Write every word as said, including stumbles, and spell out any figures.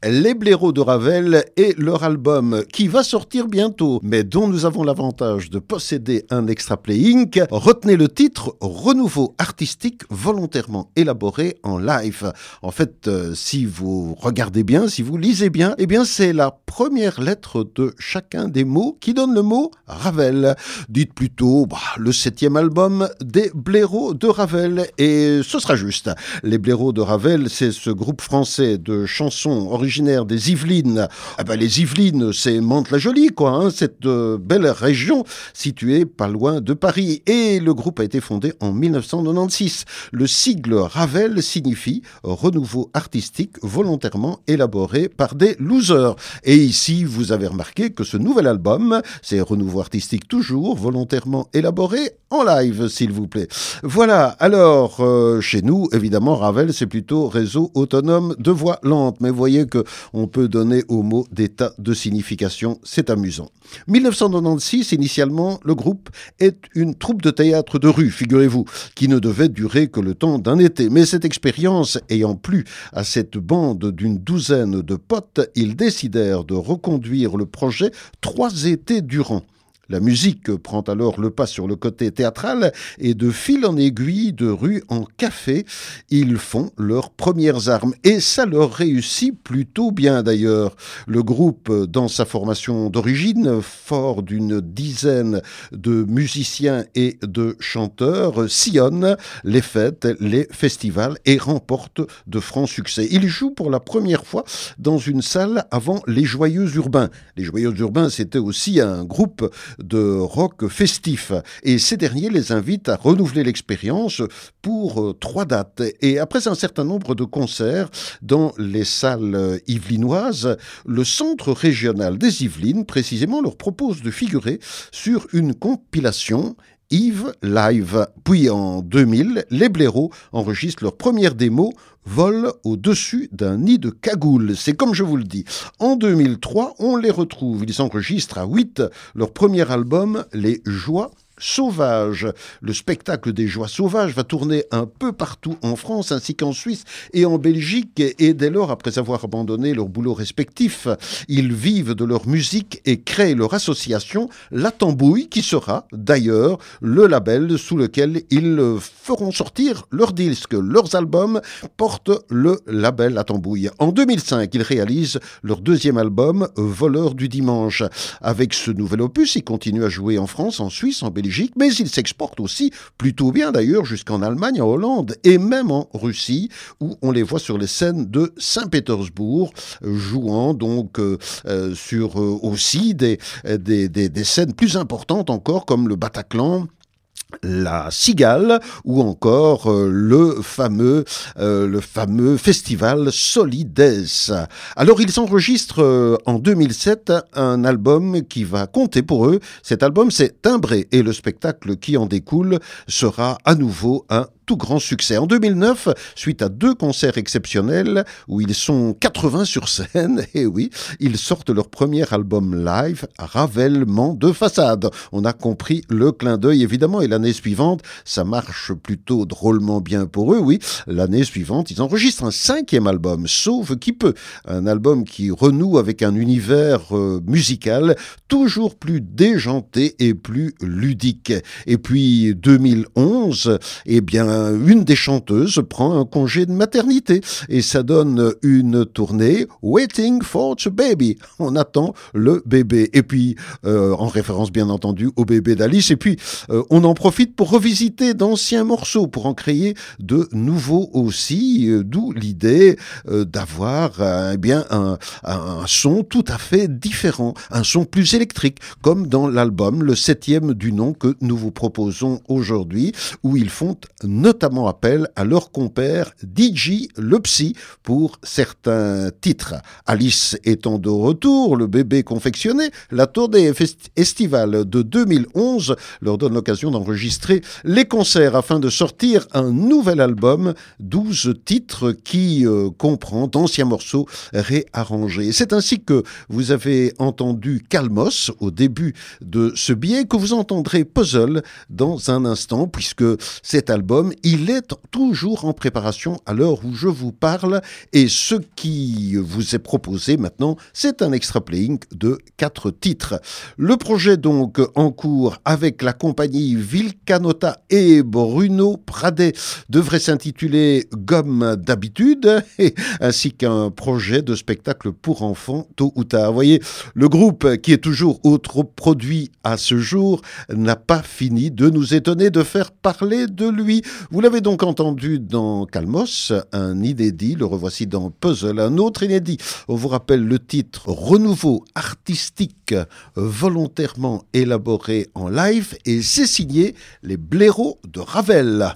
Les blaireaux de Ravel et leur album qui va sortir bientôt, mais dont nous avons l'avantage de posséder un extra playing. Retenez le titre Renouveau artistique volontairement élaboré en live. En fait, euh, si vous regardez bien, si vous lisez bien, eh bien c'est la première lettre de chacun des mots qui donne le mot Ravel. Dites plutôt bah, le septième album des blaireaux de Ravel et ce sera juste. Les blaireaux de Ravel, c'est ce groupe français de chansons originaires originaire des Yvelines. Ah ben, les Yvelines, c'est Mantes-la-Jolie, quoi, hein, cette euh, belle région située pas loin de Paris. Et le groupe a été fondé en dix-neuf cent quatre-vingt-seize. Le sigle Ravel signifie renouveau artistique volontairement élaboré par des losers. Et ici, vous avez remarqué que ce nouvel album, c'est renouveau artistique toujours volontairement élaboré en live, s'il vous plaît. Voilà, alors, euh, chez nous, évidemment, Ravel, c'est plutôt réseau autonome de voix lente. Mais vous voyez que on peut donner au mot des tas de significations, c'est amusant. dix-neuf cent quatre-vingt-seize, initialement, le groupe est une troupe de théâtre de rue, figurez-vous, qui ne devait durer que le temps d'un été. Mais cette expérience ayant plu à cette bande d'une douzaine de potes, ils décidèrent de reconduire le projet trois étés durant. La musique prend alors le pas sur le côté théâtral et de fil en aiguille, de rue en café, ils font leurs premières armes. Et ça leur réussit plutôt bien d'ailleurs. Le groupe, dans sa formation d'origine, fort d'une dizaine de musiciens et de chanteurs, sillonne les fêtes, les festivals et remporte de francs succès. Ils jouent pour la première fois dans une salle avant les Joyeux Urbains. Les Joyeux Urbains, c'était aussi un groupe de rock festif. Et ces derniers les invitent à renouveler l'expérience pour euh, trois dates. Et après un certain nombre de concerts dans les salles yvelinoises, le Centre régional des Yvelines, précisément, leur propose de figurer sur une compilation Yves Live. Puis en deux mille, les blaireaux enregistrent leur première démo Vol au-dessus d'un nid de cagoule. C'est comme je vous le dis. En deux mille trois, on les retrouve. Ils enregistrent à huit leur premier album, Les Joies Sauvages. Le spectacle des Joies Sauvages va tourner un peu partout en France ainsi qu'en Suisse et en Belgique et dès lors, après avoir abandonné leur boulot respectif, ils vivent de leur musique et créent leur association La Tambouille qui sera d'ailleurs le label sous lequel ils feront sortir leurs disques. Leurs albums portent le label La Tambouille. En deux mille cinq, ils réalisent leur deuxième album Voleurs du dimanche. Avec ce nouvel opus, ils continuent à jouer en France, en Suisse, en Belgique, mais ils s'exportent aussi plutôt bien d'ailleurs jusqu'en Allemagne, en Hollande et même en Russie où on les voit sur les scènes de Saint-Pétersbourg jouant donc euh, euh, sur euh, aussi des, des, des, des scènes plus importantes encore comme le Bataclan, la Cigale ou encore euh, le fameux euh, le fameux festival Solides. Alors ils enregistrent euh, en deux mille sept un album qui va compter pour eux. Cet album c'est Timbré et le spectacle qui en découle sera à nouveau un tout grand succès. En deux mille neuf, suite à deux concerts exceptionnels où ils sont quatre-vingts sur scène, et oui, ils sortent leur premier album live, Ravellement de façade. On a compris le clin d'œil évidemment et l'année suivante, ça marche plutôt drôlement bien pour eux, oui. L'année suivante, ils enregistrent un cinquième album, Sauve qui peut, un album qui renoue avec un univers euh, musical toujours plus déjanté et plus ludique. Et puis deux mille onze, eh bien une des chanteuses prend un congé de maternité et ça donne une tournée Waiting for the Baby. On attend le bébé. Et puis, euh, en référence bien entendu au bébé d'Alice. Et puis, euh, on en profite pour revisiter d'anciens morceaux, pour en créer de nouveaux aussi, euh, d'où l'idée euh, d'avoir euh, eh bien un, un son tout à fait différent, un son plus électrique, comme dans l'album, le septième du nom que nous vous proposons aujourd'hui, où ils font notamment appel à leur compère D J Le Psy pour certains titres. Alice étant de retour, le bébé confectionné, la tournée estivale de deux mille onze leur donne l'occasion d'enregistrer les concerts afin de sortir un nouvel album, douze titres qui euh, comprend d'anciens morceaux réarrangés. C'est ainsi que vous avez entendu Calmos au début de ce billet, que vous entendrez Puzzle dans un instant, puisque cet album album, il est toujours en préparation à l'heure où je vous parle et ce qui vous est proposé maintenant, c'est un extra playing de quatre titres. Le projet donc en cours avec la compagnie Vilcanota et Bruno Pradet devrait s'intituler Gomme d'habitude et, ainsi qu'un projet de spectacle pour enfants tôt ou tard. Vous voyez, le groupe qui est toujours autre produit à ce jour n'a pas fini de nous étonner, de faire parler de lui. Vous l'avez donc entendu dans Calmos, un inédit, le revoici dans Puzzle, un autre inédit. On vous rappelle le titre Renouveau artistique volontairement élaboré en live et c'est signé Les Blaireaux de Ravel.